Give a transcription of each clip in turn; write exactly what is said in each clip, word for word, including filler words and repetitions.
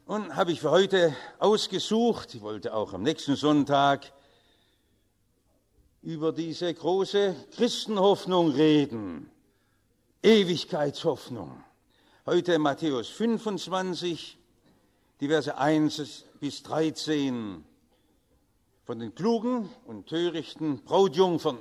Und habe ich für heute ausgesucht, ich wollte auch am nächsten Sonntag über diese große Christenhoffnung reden, Ewigkeitshoffnung. Heute Matthäus fünfundzwanzig, die Verse eins bis dreizehn, von den klugen und törichten Brautjungfern.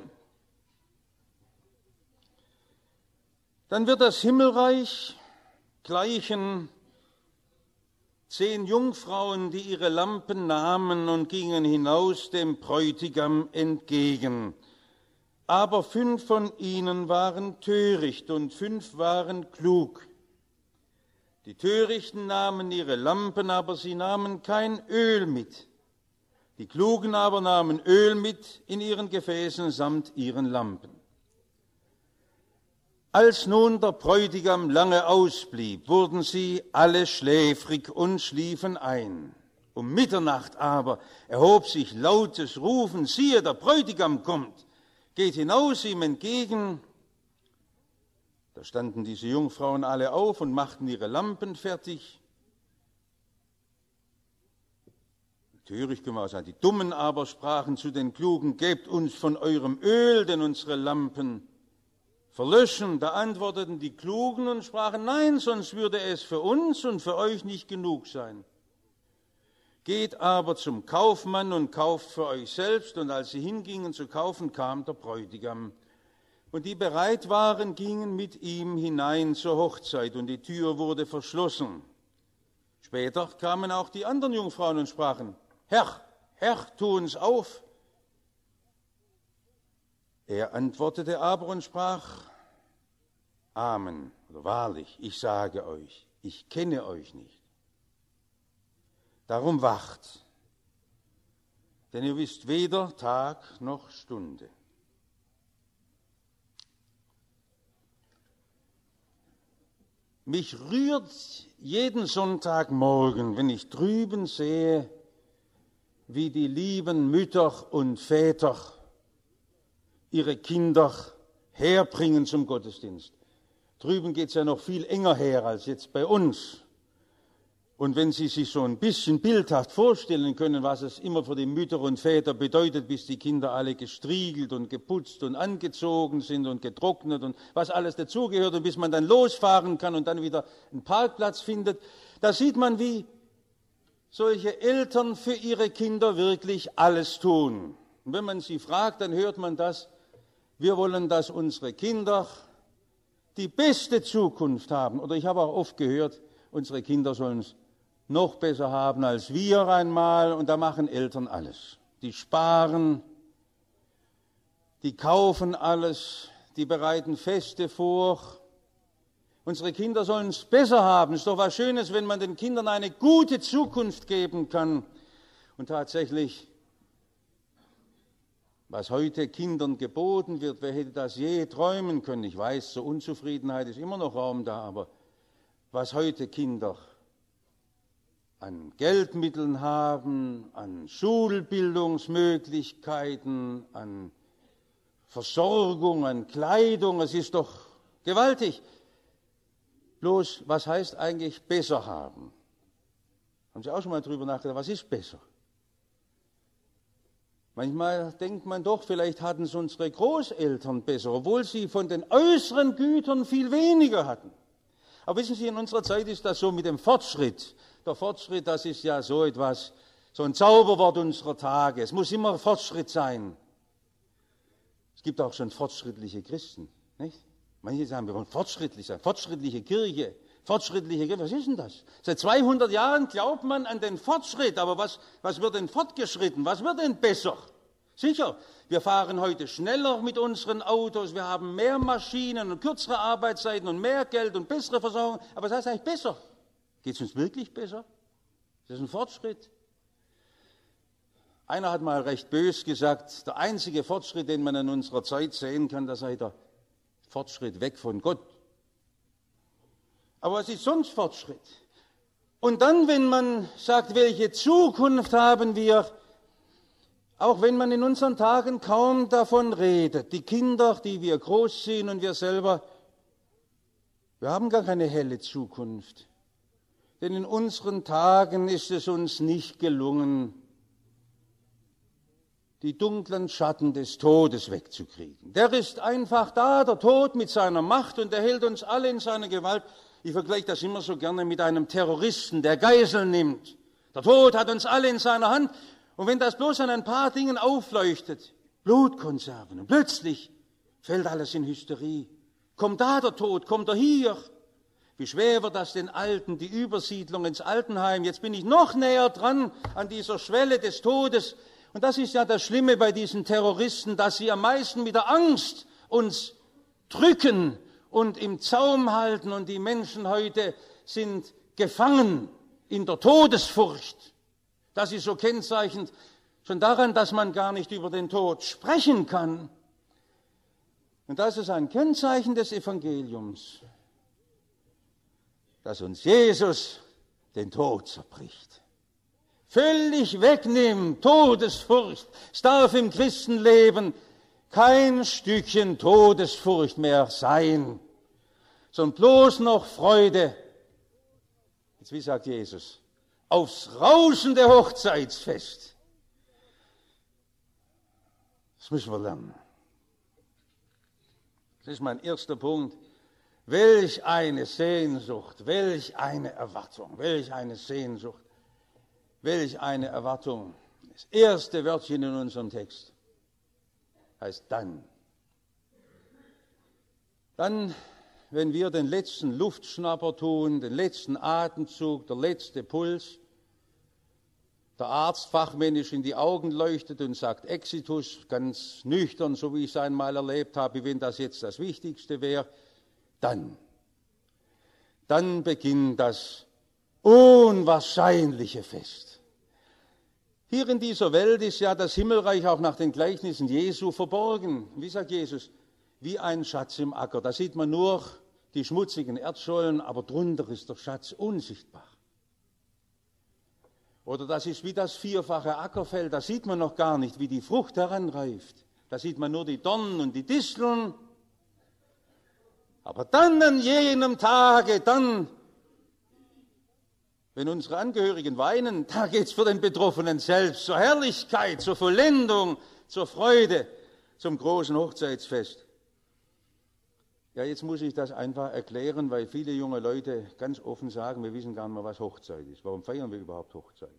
Dann wird das Himmelreich gleichen zehn Jungfrauen, die ihre Lampen nahmen und gingen hinaus dem Bräutigam entgegen. Aber fünf von ihnen waren töricht und fünf waren klug. Die Törichten nahmen ihre Lampen, aber sie nahmen kein Öl mit. Die Klugen aber nahmen Öl mit in ihren Gefäßen samt ihren Lampen. Als nun der Bräutigam lange ausblieb, wurden sie alle schläfrig und schliefen ein. Um Mitternacht aber erhob sich lautes Rufen, siehe, der Bräutigam kommt, geht hinaus ihm entgegen. Da standen diese Jungfrauen alle auf und machten ihre Lampen fertig. Töricht können wir auch sagen, die Dummen aber sprachen zu den Klugen, gebt uns von eurem Öl, denn unsere Lampen verlöschen. Da antworteten die Klugen und sprachen, nein, sonst würde es für uns und für euch nicht genug sein. Geht aber zum Kaufmann und kauft für euch selbst. Und als sie hingingen zu kaufen, kam der Bräutigam. Und die bereit waren, gingen mit ihm hinein zur Hochzeit, und die Tür wurde verschlossen. Später kamen auch die anderen Jungfrauen und sprachen, Herr, Herr, tu uns auf. Er antwortete aber und sprach, Amen, oder wahrlich, ich sage euch, ich kenne euch nicht. Darum wacht, denn ihr wisst weder Tag noch Stunde. Mich rührt jeden Sonntagmorgen, wenn ich drüben sehe, wie die lieben Mütter und Väter ihre Kinder herbringen zum Gottesdienst. Drüben geht es ja noch viel enger her als jetzt bei uns. Und wenn Sie sich so ein bisschen bildhaft vorstellen können, was es immer für die Mütter und Väter bedeutet, bis die Kinder alle gestriegelt und geputzt und angezogen sind und getrocknet und was alles dazugehört und bis man dann losfahren kann und dann wieder einen Parkplatz findet, da sieht man, wie solche Eltern für ihre Kinder wirklich alles tun. Und wenn man sie fragt, dann hört man das, wir wollen, dass unsere Kinder die beste Zukunft haben. Oder ich habe auch oft gehört, unsere Kinder sollen es noch besser haben als wir einmal. Und da machen Eltern alles. Die sparen, die kaufen alles, die bereiten Feste vor. Unsere Kinder sollen es besser haben. Es ist doch was Schönes, wenn man den Kindern eine gute Zukunft geben kann. Und tatsächlich, was heute Kindern geboten wird, wer hätte das je träumen können? Ich weiß, zur Unzufriedenheit ist immer noch Raum da, aber was heute Kinder an Geldmitteln haben, an Schulbildungsmöglichkeiten, an Versorgung, an Kleidung, es ist doch gewaltig. Bloß, was heißt eigentlich besser haben? Haben Sie auch schon mal drüber nachgedacht, was ist besser? Manchmal denkt man doch, vielleicht hatten es unsere Großeltern besser, obwohl sie von den äußeren Gütern viel weniger hatten. Aber wissen Sie, in unserer Zeit ist das so mit dem Fortschritt. Der Fortschritt, das ist ja so etwas, so ein Zauberwort unserer Tage. Es muss immer Fortschritt sein. Es gibt auch schon fortschrittliche Christen, nicht? Manche sagen, wir wollen fortschrittlich sein, fortschrittliche Kirche, fortschrittliche Kirche. Was ist denn das? Seit zweihundert Jahren glaubt man an den Fortschritt, aber was, was wird denn fortgeschritten? Was wird denn besser? Sicher, wir fahren heute schneller mit unseren Autos, wir haben mehr Maschinen und kürzere Arbeitszeiten und mehr Geld und bessere Versorgung. Aber was heißt eigentlich besser? Geht es uns wirklich besser? Ist das ein Fortschritt? Einer hat mal recht bös gesagt, der einzige Fortschritt, den man in unserer Zeit sehen kann, das sei der Fortschritt weg von Gott. Aber was ist sonst Fortschritt? Und dann, wenn man sagt, welche Zukunft haben wir, auch wenn man in unseren Tagen kaum davon redet, die Kinder, die wir großziehen und wir selber, wir haben gar keine helle Zukunft. Denn in unseren Tagen ist es uns nicht gelungen, die dunklen Schatten des Todes wegzukriegen. Der ist einfach da, der Tod mit seiner Macht, und er hält uns alle in seiner Gewalt. Ich vergleiche das immer so gerne mit einem Terroristen, der Geiseln nimmt. Der Tod hat uns alle in seiner Hand. Und wenn das bloß an ein paar Dingen aufleuchtet, Blutkonserven, und plötzlich fällt alles in Hysterie. Kommt da der Tod, kommt er hier? Wie schwer wird das den Alten, die Übersiedlung ins Altenheim? Jetzt bin ich noch näher dran an dieser Schwelle des Todes. Und das ist ja das Schlimme bei diesen Terroristen, dass sie am meisten mit der Angst uns drücken und im Zaum halten. Und die Menschen heute sind gefangen in der Todesfurcht. Das ist so kennzeichnend schon daran, dass man gar nicht über den Tod sprechen kann. Und das ist ein Kennzeichen des Evangeliums, dass uns Jesus den Tod zerbricht. Völlig wegnimmt, Todesfurcht. Es darf im Christenleben kein Stückchen Todesfurcht mehr sein, sondern bloß noch Freude. Jetzt, wie sagt Jesus? Aufs rauschende Hochzeitsfest. Das müssen wir lernen. Das ist mein erster Punkt. Welch eine Sehnsucht, welch eine Erwartung, welch eine Sehnsucht, welch eine Erwartung. Das erste Wörtchen in unserem Text heißt dann. Dann, wenn wir den letzten Luftschnapper tun, den letzten Atemzug, der letzte Puls, der Arzt fachmännisch in die Augen leuchtet und sagt Exitus, ganz nüchtern, so wie ich es einmal erlebt habe, wenn das jetzt das Wichtigste wäre, dann, dann beginnt das unwahrscheinliche Fest. Hier in dieser Welt ist ja das Himmelreich auch nach den Gleichnissen Jesu verborgen. Wie sagt Jesus? Wie ein Schatz im Acker. Da sieht man nur die schmutzigen Erdschollen, aber drunter ist der Schatz unsichtbar. Oder das ist wie das vierfache Ackerfeld, da sieht man noch gar nicht, wie die Frucht heranreift. Da sieht man nur die Dornen und die Disteln. Aber dann an jenem Tage, dann, wenn unsere Angehörigen weinen, da geht es für den Betroffenen selbst zur Herrlichkeit, zur Vollendung, zur Freude, zum großen Hochzeitsfest. Ja, jetzt muss ich das einfach erklären, weil viele junge Leute ganz offen sagen, wir wissen gar nicht mehr, was Hochzeit ist. Warum feiern wir überhaupt Hochzeit?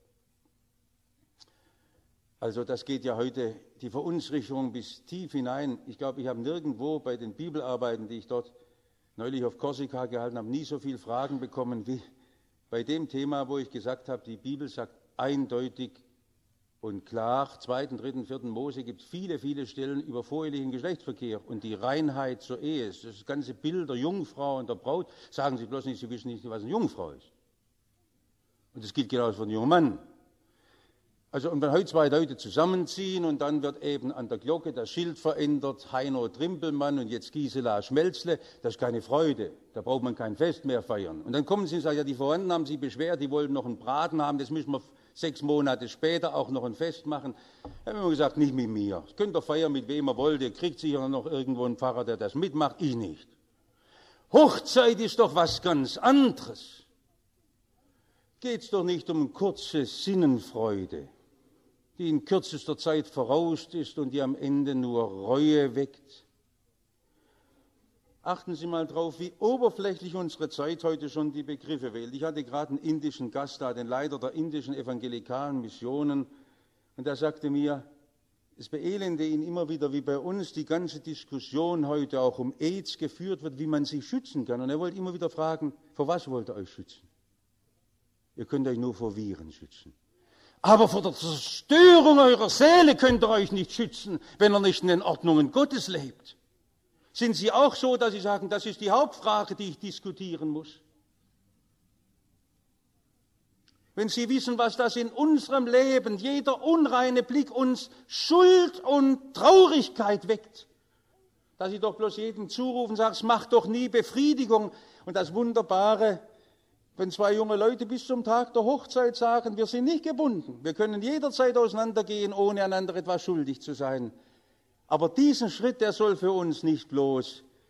Also das geht ja heute, die Verunsicherung bis tief hinein. Ich glaube, ich habe nirgendwo bei den Bibelarbeiten, die ich dort neulich auf Korsika gehalten habe, nie so viele Fragen bekommen wie bei dem Thema, wo ich gesagt habe, die Bibel sagt eindeutig und klar, zweiten, dritten, vierten Mose gibt es viele, viele Stellen über vorehelichen Geschlechtsverkehr und die Reinheit zur Ehe. Das ganze Bild der Jungfrau und der Braut, sagen Sie bloß nicht, Sie wissen nicht, was eine Jungfrau ist. Und das gilt genauso für einen jungen Mann. Also, und wenn heute zwei Leute zusammenziehen und dann wird eben an der Glocke das Schild verändert, Heino Trimpelmann und jetzt Gisela Schmelzle, das ist keine Freude, da braucht man kein Fest mehr feiern. Und dann kommen sie und sagen, ja, die Verwandten haben sich beschwert, die wollten noch einen Braten haben, das müssen wir sechs Monate später auch noch ein Fest machen. Da haben wir gesagt, nicht mit mir. Das könnt ihr feiern, mit wem ihr wollt, ihr kriegt sicher noch irgendwo einen Pfarrer, der das mitmacht, ich nicht. Hochzeit ist doch was ganz anderes. Geht es doch nicht um kurze Sinnenfreude, die in kürzester Zeit verrauscht ist und die am Ende nur Reue weckt. Achten Sie mal drauf, wie oberflächlich unsere Zeit heute schon die Begriffe wählt. Ich hatte gerade einen indischen Gast da, den Leiter der indischen evangelikalen Missionen, und der sagte mir, es beelende ihn immer wieder, wie bei uns die ganze Diskussion heute auch um AIDS geführt wird, wie man sich schützen kann. Und er wollte immer wieder fragen, vor was wollt ihr euch schützen? Ihr könnt euch nur vor Viren schützen. Aber vor der Zerstörung eurer Seele könnt ihr euch nicht schützen, wenn ihr nicht in den Ordnungen Gottes lebt. Sind Sie auch so, dass Sie sagen, das ist die Hauptfrage, die ich diskutieren muss? Wenn Sie wissen, was das in unserem Leben, jeder unreine Blick uns Schuld und Traurigkeit weckt, dass Sie doch bloß jedem zurufen und sagen, es macht doch nie Befriedigung. Und das Wunderbare, wenn zwei junge Leute bis zum Tag der Hochzeit sagen, wir sind nicht gebunden, wir können jederzeit auseinandergehen, ohne einander etwas schuldig zu sein. Aber diesen Schritt, der soll für uns nicht bloß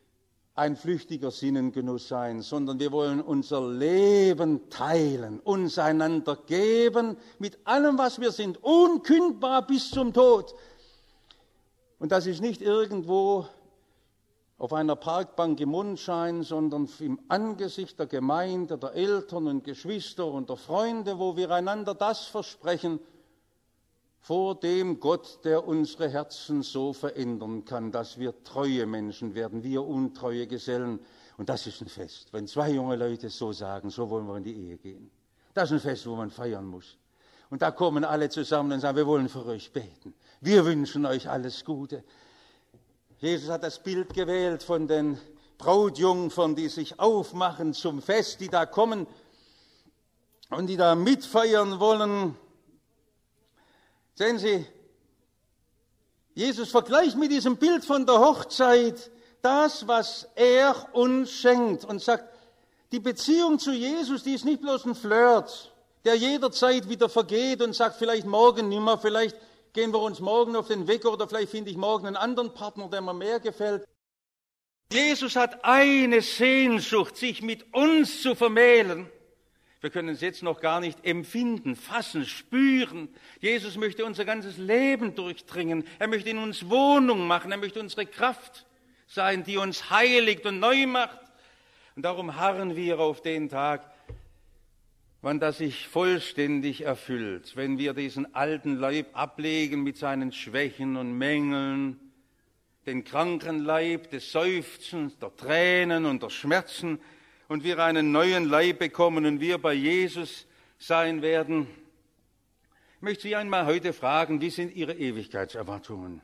ein flüchtiger Sinnengenuss sein, sondern wir wollen unser Leben teilen, uns einander geben, mit allem, was wir sind, unkündbar bis zum Tod. Und das ist nicht irgendwo auf einer Parkbank im Mondschein, sondern im Angesicht der Gemeinde, der Eltern und Geschwister und der Freunde, wo wir einander das versprechen, vor dem Gott, der unsere Herzen so verändern kann, dass wir treue Menschen werden, wir untreue Gesellen. Und das ist ein Fest, wenn zwei junge Leute so sagen, so wollen wir in die Ehe gehen. Das ist ein Fest, wo man feiern muss. Und da kommen alle zusammen und sagen, wir wollen für euch beten. Wir wünschen euch alles Gute. Jesus hat das Bild gewählt von den Brautjungfern, die sich aufmachen zum Fest, die da kommen und die da mitfeiern wollen. Sehen Sie, Jesus vergleicht mit diesem Bild von der Hochzeit das, was er uns schenkt und sagt, die Beziehung zu Jesus, die ist nicht bloß ein Flirt, der jederzeit wieder vergeht und sagt, vielleicht morgen nimmer, vielleicht gehen wir uns morgen auf den Weg oder vielleicht finde ich morgen einen anderen Partner, der mir mehr gefällt. Jesus hat eine Sehnsucht, sich mit uns zu vermählen. Wir können es jetzt noch gar nicht empfinden, fassen, spüren. Jesus möchte unser ganzes Leben durchdringen. Er möchte in uns Wohnung machen. Er möchte unsere Kraft sein, die uns heiligt und neu macht. Und darum harren wir auf den Tag, wann das sich vollständig erfüllt, wenn wir diesen alten Leib ablegen mit seinen Schwächen und Mängeln, den kranken Leib des Seufzens, der Tränen und der Schmerzen, und wir einen neuen Leib bekommen und wir bei Jesus sein werden. Ich möchte Sie einmal heute fragen, wie sind Ihre Ewigkeitserwartungen?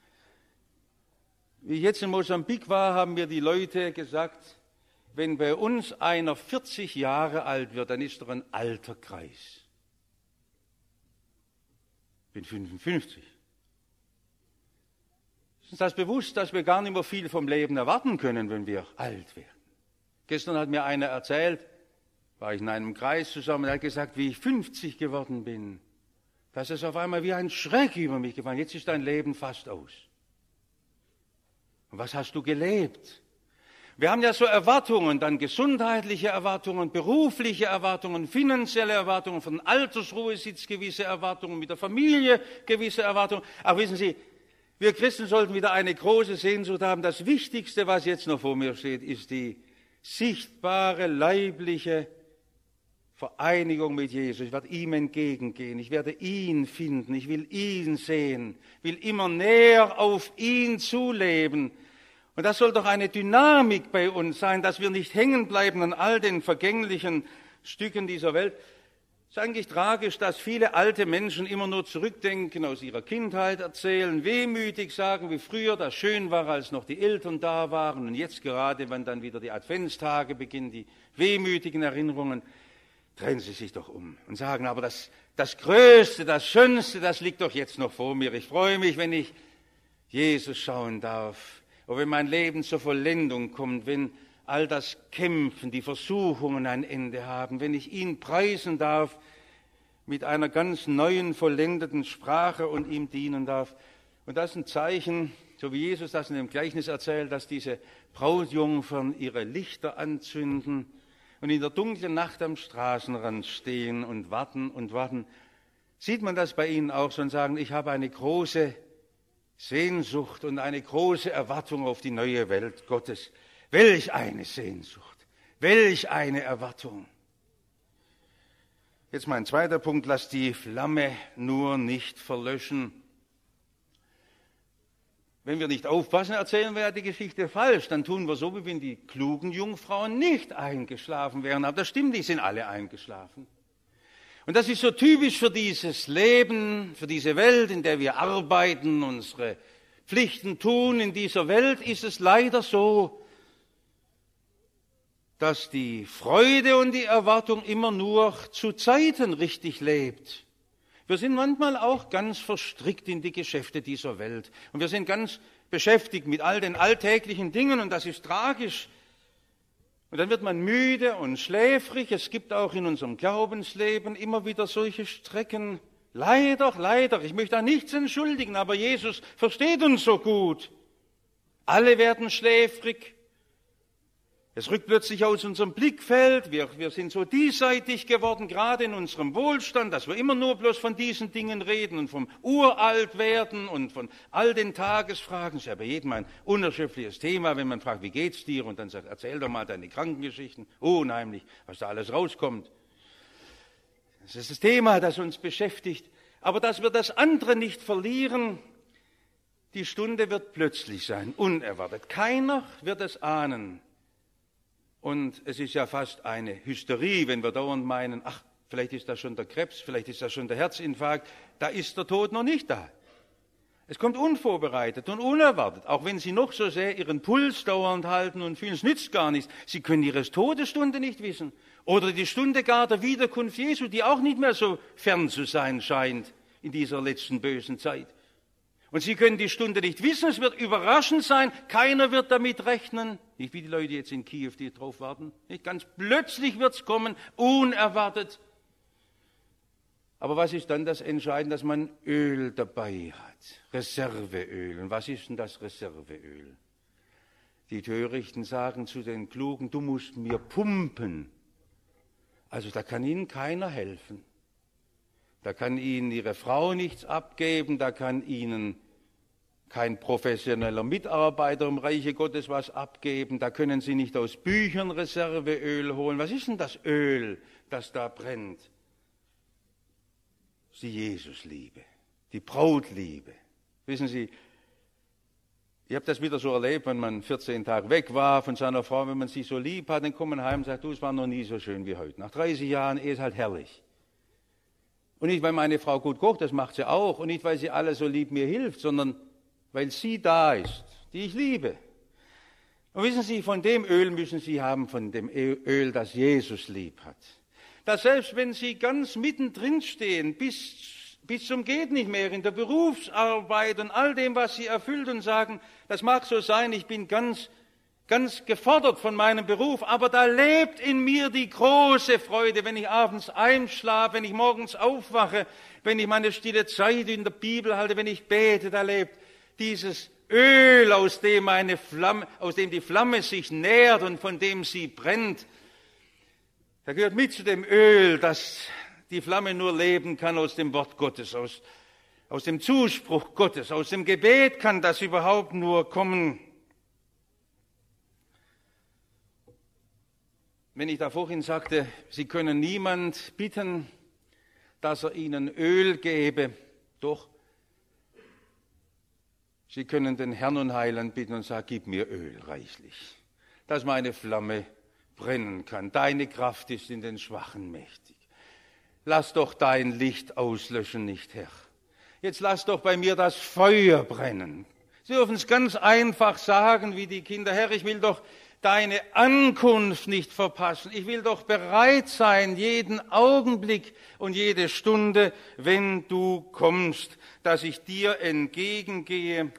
Wie ich jetzt in Mosambik war, haben mir die Leute gesagt, wenn bei uns einer vierzig Jahre alt wird, dann ist er ein alter Kreis. Ich bin fünfundfünfzig. Ist uns das bewusst, dass wir gar nicht mehr viel vom Leben erwarten können, wenn wir alt werden? Gestern hat mir einer erzählt, war ich in einem Kreis zusammen, er hat gesagt, wie ich fünfzig geworden bin. Das ist auf einmal wie ein Schreck über mich gefallen. Jetzt ist dein Leben fast aus. Und was hast du gelebt? Wir haben ja so Erwartungen, dann gesundheitliche Erwartungen, berufliche Erwartungen, finanzielle Erwartungen, von Altersruhesitz gewisse Erwartungen, mit der Familie gewisse Erwartungen. Aber wissen Sie, wir Christen sollten wieder eine große Sehnsucht haben. Das Wichtigste, was jetzt noch vor mir steht, ist die sichtbare, leibliche Vereinigung mit Jesus. Ich werde ihm entgegengehen, ich werde ihn finden, ich will ihn sehen, will immer näher auf ihn zuleben. Und das soll doch eine Dynamik bei uns sein, dass wir nicht hängen bleiben an all den vergänglichen Stücken dieser Welt. Es ist eigentlich tragisch, dass viele alte Menschen immer nur zurückdenken, aus ihrer Kindheit erzählen, wehmütig sagen, wie früher das schön war, als noch die Eltern da waren. Und jetzt gerade, wenn dann wieder die Adventstage beginnen, die wehmütigen Erinnerungen, drehen sie sich doch um und sagen, aber das, das Größte, das Schönste, das liegt doch jetzt noch vor mir. Ich freue mich, wenn ich Jesus schauen darf. Und wenn mein Leben zur Vollendung kommt, wenn all das Kämpfen, die Versuchungen ein Ende haben, wenn ich ihn preisen darf mit einer ganz neuen, vollendeten Sprache und ihm dienen darf. Und das ist ein Zeichen, so wie Jesus das in dem Gleichnis erzählt, dass diese Brautjungfern ihre Lichter anzünden und in der dunklen Nacht am Straßenrand stehen und warten und warten. Sieht man das bei ihnen auch so und sagen, ich habe eine große Sehnsucht und eine große Erwartung auf die neue Welt Gottes. Welch eine Sehnsucht, welch eine Erwartung. Jetzt mein zweiter Punkt, lass die Flamme nur nicht verlöschen. Wenn wir nicht aufpassen, erzählen wir ja die Geschichte falsch. Dann tun wir so, wie wenn die klugen Jungfrauen nicht eingeschlafen wären. Aber das stimmt, die sind alle eingeschlafen. Und das ist so typisch für dieses Leben, für diese Welt, in der wir arbeiten, unsere Pflichten tun. In dieser Welt ist es leider so, dass die Freude und die Erwartung immer nur zu Zeiten richtig lebt. Wir sind manchmal auch ganz verstrickt in die Geschäfte dieser Welt. Und wir sind ganz beschäftigt mit all den alltäglichen Dingen und das ist tragisch. Und dann wird man müde und schläfrig. Es gibt auch in unserem Glaubensleben immer wieder solche Strecken. Leider, leider, ich möchte da nichts entschuldigen, aber Jesus versteht uns so gut. Alle werden schläfrig. Es rückt plötzlich aus unserem Blickfeld, wir, wir sind so diesseitig geworden, gerade in unserem Wohlstand, dass wir immer nur bloß von diesen Dingen reden und vom Uraltwerden und von all den Tagesfragen. Das ist ja bei jedem ein unerschöpfliches Thema, wenn man fragt, wie geht's dir? Und dann sagt, erzähl doch mal deine Krankengeschichten. Unheimlich, was da alles rauskommt. Das ist das Thema, das uns beschäftigt. Aber dass wir das andere nicht verlieren, die Stunde wird plötzlich sein, unerwartet. Keiner wird es ahnen. Und es ist ja fast eine Hysterie, wenn wir dauernd meinen, ach, vielleicht ist das schon der Krebs, vielleicht ist das schon der Herzinfarkt, da ist der Tod noch nicht da. Es kommt unvorbereitet und unerwartet, auch wenn Sie noch so sehr Ihren Puls dauernd halten und fühlen, es nützt gar nichts. Sie können Ihre Todesstunde nicht wissen oder die Stunde gar der Wiederkunft Jesu, die auch nicht mehr so fern zu sein scheint in dieser letzten bösen Zeit. Und Sie können die Stunde nicht wissen, es wird überraschend sein, keiner wird damit rechnen. Nicht wie die Leute jetzt in Kiew, die drauf warten. Nicht ganz plötzlich wird es kommen, unerwartet. Aber was ist dann das Entscheidende, dass man Öl dabei hat? Reserveöl. Und was ist denn das Reserveöl? Die Törichten sagen zu den Klugen, du musst mir pumpen. Also da kann ihnen keiner helfen. Da kann ihnen ihre Frau nichts abgeben, da kann ihnen kein professioneller Mitarbeiter im Reiche Gottes was abgeben, da können sie nicht aus Büchern Reserveöl holen. Was ist denn das Öl, das da brennt? Das ist die Jesusliebe, die Brautliebe. Wissen Sie, ich habe das wieder so erlebt, wenn man vierzehn Tage weg war von seiner Frau, wenn man sie so lieb hat, dann kommt man heim und sagt, du, es war noch nie so schön wie heute. Nach dreißig Jahren ist es halt herrlich. Und nicht, weil meine Frau gut kocht, das macht sie auch. Und nicht, weil sie alle so lieb mir hilft, sondern weil sie da ist, die ich liebe. Und wissen Sie, von dem Öl müssen Sie haben, von dem Öl, das Jesus lieb hat. Dass selbst wenn Sie ganz mittendrin stehen, bis, bis zum geht nicht mehr, in der Berufsarbeit und all dem, was Sie erfüllt und sagen, das mag so sein, ich bin ganz ganz gefordert von meinem Beruf, aber da lebt in mir die große Freude, wenn ich abends einschlafe, wenn ich morgens aufwache, wenn ich meine stille Zeit in der Bibel halte, wenn ich bete, da lebt dieses Öl, aus dem eine Flamme, aus dem die Flamme sich nährt und von dem sie brennt. Da gehört mit zu dem Öl, dass die Flamme nur leben kann aus dem Wort Gottes, aus, aus dem Zuspruch Gottes, aus dem Gebet kann das überhaupt nur kommen. Wenn ich da vorhin sagte, Sie können niemand bitten, dass er Ihnen Öl gebe, doch, Sie können den Herrn und Heiland bitten und sagen, gib mir Öl reichlich, dass meine Flamme brennen kann. Deine Kraft ist in den Schwachen mächtig. Lass doch dein Licht auslöschen, nicht Herr. Jetzt lass doch bei mir das Feuer brennen. Sie dürfen es ganz einfach sagen, wie die Kinder, Herr, ich will doch deine Ankunft nicht verpassen. Ich will doch bereit sein, jeden Augenblick und jede Stunde, wenn du kommst, dass ich dir entgegengehe.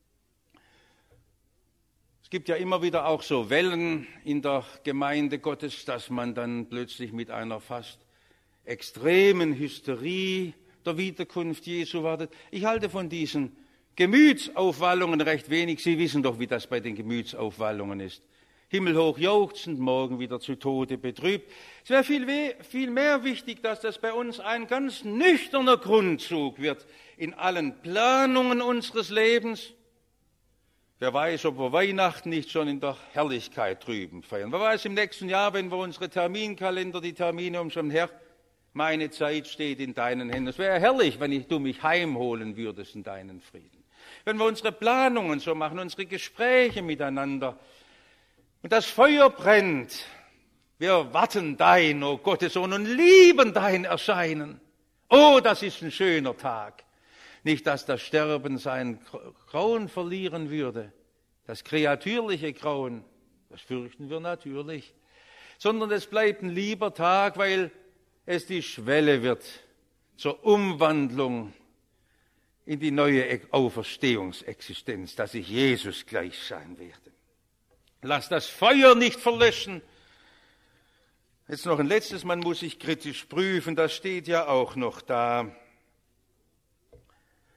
Es gibt ja immer wieder auch so Wellen in der Gemeinde Gottes, dass man dann plötzlich mit einer fast extremen Hysterie der Wiederkunft Jesu wartet. Ich halte von diesen Gemütsaufwallungen recht wenig. Sie wissen doch, wie das bei den Gemütsaufwallungen ist. Himmelhoch jauchzend, morgen wieder zu Tode betrübt. Es wäre viel, viel mehr wichtig, dass das bei uns ein ganz nüchterner Grundzug wird in allen Planungen unseres Lebens. Wer weiß, ob wir Weihnachten nicht schon in der Herrlichkeit drüben feiern. Wer weiß im nächsten Jahr, wenn wir unsere Terminkalender, die Termine umschauen, Herr, meine Zeit steht in deinen Händen. Es wäre herrlich, wenn ich, du mich heimholen würdest in deinen Frieden. Wenn wir unsere Planungen so machen, unsere Gespräche miteinander, und das Feuer brennt. Wir warten dein, o oh Gottes Sohn, und lieben dein Erscheinen. Oh, das ist ein schöner Tag. Nicht, dass das Sterben sein Grauen verlieren würde, das kreatürliche Grauen, das fürchten wir natürlich, sondern es bleibt ein lieber Tag, weil es die Schwelle wird zur Umwandlung in die neue Auferstehungsexistenz, dass ich Jesus gleich sein werde. Lass das Feuer nicht verlöschen. Jetzt noch ein letztes, man muss sich kritisch prüfen, das steht ja auch noch da.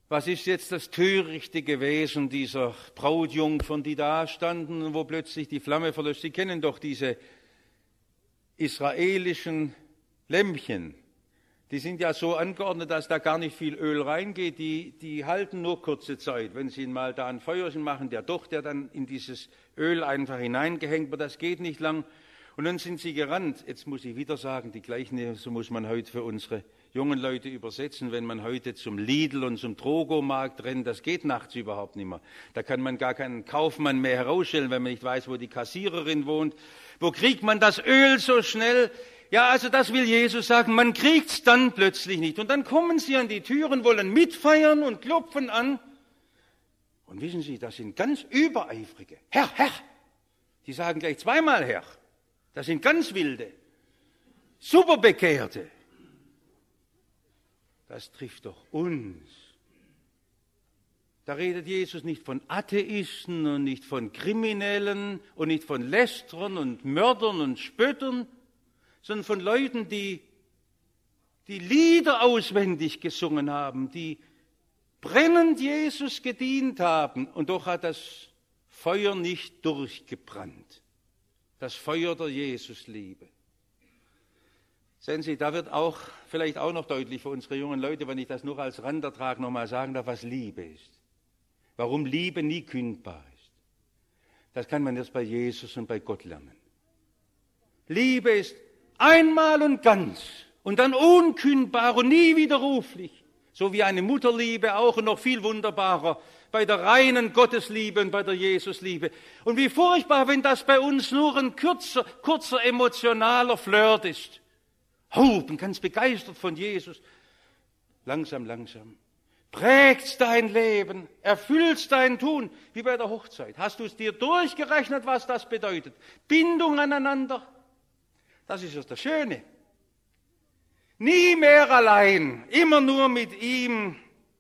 Was ist jetzt das Törichte gewesen dieser Brautjungfern, die da standen und wo plötzlich die Flamme verlöscht? Sie kennen doch diese israelischen Lämpchen. Die sind ja so angeordnet, dass da gar nicht viel Öl reingeht. Die, die halten nur kurze Zeit. Wenn Sie mal da ein Feuerchen machen, der doch, der dann in dieses Öl einfach hineingehängt wird, das geht nicht lang. Und dann sind sie gerannt. Jetzt muss ich wieder sagen, die Gleichnisse muss man heute für unsere jungen Leute übersetzen. Wenn man heute zum Lidl und zum Drogomarkt rennt, das geht nachts überhaupt nicht mehr. Da kann man gar keinen Kaufmann mehr herausstellen, wenn man nicht weiß, wo die Kassiererin wohnt. Wo kriegt man das Öl so schnell? Ja, also das will Jesus sagen, man kriegt's dann plötzlich nicht. Und dann kommen sie an die Türen, wollen mitfeiern und klopfen an. Und wissen Sie, das sind ganz Übereifrige. Herr, Herr! Die sagen gleich zweimal Herr. Das sind ganz wilde, Superbekehrte. Das trifft doch uns. Da redet Jesus nicht von Atheisten und nicht von Kriminellen und nicht von Lästerern und Mördern und Spöttern, sondern von Leuten, die die Lieder auswendig gesungen haben, die brennend Jesus gedient haben. Und doch hat das Feuer nicht durchgebrannt. Das Feuer der Jesusliebe. Sehen Sie, da wird auch vielleicht auch noch deutlich für unsere jungen Leute, wenn ich das nur als Randertrag nochmal sagen darf, was Liebe ist. Warum Liebe nie kündbar ist. Das kann man erst bei Jesus und bei Gott lernen. Liebe ist einmal und ganz und dann unkündbar und nie widerruflich. So wie eine Mutterliebe auch und noch viel wunderbarer bei der reinen Gottesliebe und bei der Jesusliebe. Und wie furchtbar, wenn das bei uns nur ein kurzer, kurzer emotionaler Flirt ist. Oh, bin ganz begeistert von Jesus. Langsam, langsam. Prägt's dein Leben, erfüllt's dein Tun, wie bei der Hochzeit. Hast du es dir durchgerechnet, was das bedeutet? Bindung aneinander, das ist das Schöne. Nie mehr allein, immer nur mit ihm.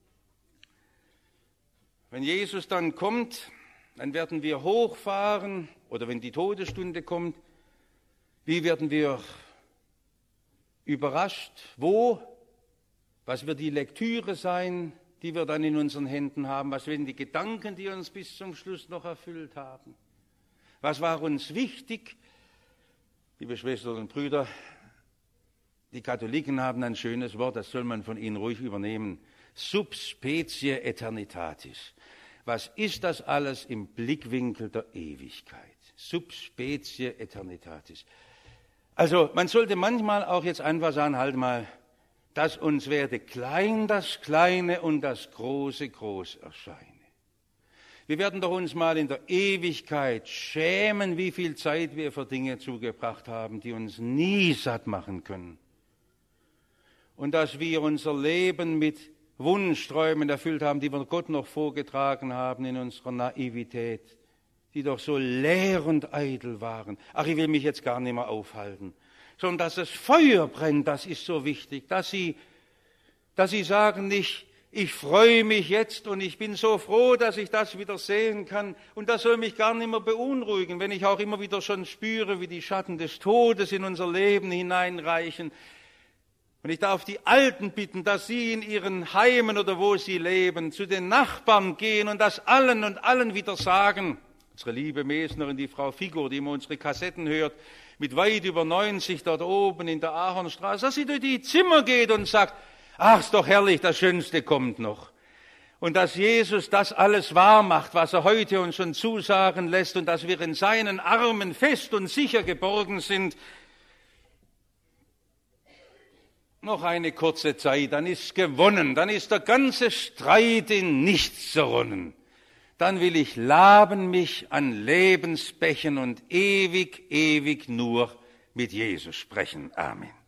Wenn Jesus dann kommt, dann werden wir hochfahren, oder wenn die Todesstunde kommt, wie werden wir überrascht? Wo? Was wird die Lektüre sein, die wir dann in unseren Händen haben? Was werden die Gedanken, die uns bis zum Schluss noch erfüllt haben? Was war uns wichtig? Liebe Schwestern und Brüder, die Katholiken haben ein schönes Wort, das soll man von ihnen ruhig übernehmen. Subspecie Eternitatis. Was ist das alles im Blickwinkel der Ewigkeit? Subspecie Eternitatis. Also man sollte manchmal auch jetzt einfach sagen, halt mal, dass uns werde klein das Kleine und das Große groß erscheine. Wir werden doch uns mal in der Ewigkeit schämen, wie viel Zeit wir für Dinge zugebracht haben, die uns nie satt machen können. Und dass wir unser Leben mit Wunschträumen erfüllt haben, die wir Gott noch vorgetragen haben in unserer Naivität, die doch so leer und eitel waren. Ach, ich will mich jetzt gar nicht mehr aufhalten. Sondern dass das Feuer brennt, das ist so wichtig. Dass Sie, dass Sie sagen nicht, ich freue mich jetzt und ich bin so froh, dass ich das wieder sehen kann. Und das soll mich gar nicht mehr beunruhigen, wenn ich auch immer wieder schon spüre, wie die Schatten des Todes in unser Leben hineinreichen. Und ich darf die Alten bitten, dass sie in ihren Heimen oder wo sie leben, zu den Nachbarn gehen und das allen und allen wieder sagen. Unsere liebe Mesnerin, die Frau Figur, die immer unsere Kassetten hört, mit weit über neunzig dort oben in der Ahornstraße, dass sie durch die Zimmer geht und sagt, ach, ist doch herrlich, das Schönste kommt noch. Und dass Jesus das alles wahr macht, was er heute uns schon zusagen lässt und dass wir in seinen Armen fest und sicher geborgen sind. Noch eine kurze Zeit, dann ist gewonnen, dann ist der ganze Streit in nichts zerronnen. Dann will ich laben mich an Lebensbächen und ewig, ewig nur mit Jesus sprechen. Amen.